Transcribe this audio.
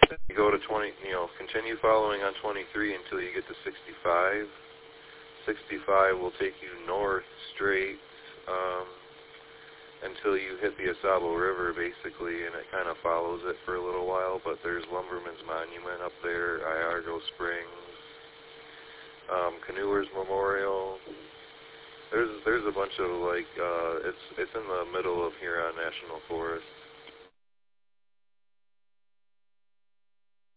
You go to 20, continue following on 23 until you get to 65. 65 will take you north straight until you hit the Asabo River, basically, and it kind of follows it for a little while. But there's Lumberman's Monument up there, Iargo Springs, Canoers Memorial. There's a bunch of it's in the middle of Huron National Forest.